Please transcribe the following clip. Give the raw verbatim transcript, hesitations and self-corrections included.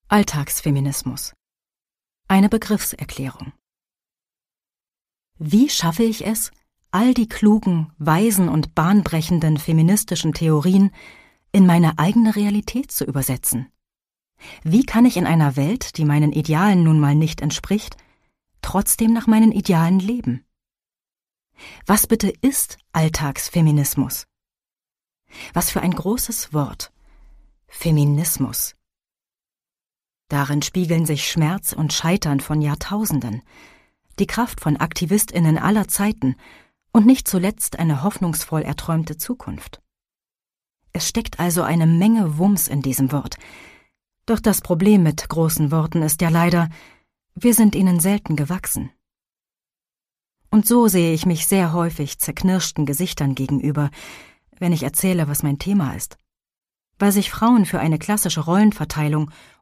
Alltagsfeminismus. Eine Begriffserklärung. Wie schaffe ich es, all die klugen, weisen und bahnbrechenden feministischen Theorien in meine eigene Realität zu übersetzen? Wie kann ich in einer Welt, die meinen Idealen nun mal nicht entspricht, trotzdem nach meinen Idealen leben? Was bitte ist Alltagsfeminismus? Was für ein großes Wort. Feminismus. Darin spiegeln sich Schmerz und Scheitern von Jahrtausenden, die Kraft von AktivistInnen aller Zeiten und nicht zuletzt eine hoffnungsvoll erträumte Zukunft. Es steckt also eine Menge Wumms in diesem Wort. Doch das Problem mit großen Worten ist ja leider, wir sind ihnen selten gewachsen. Und so sehe ich mich sehr häufig zerknirschten Gesichtern gegenüber, wenn ich erzähle, was mein Thema ist. Weil sich Frauen für eine klassische Rollenverteilung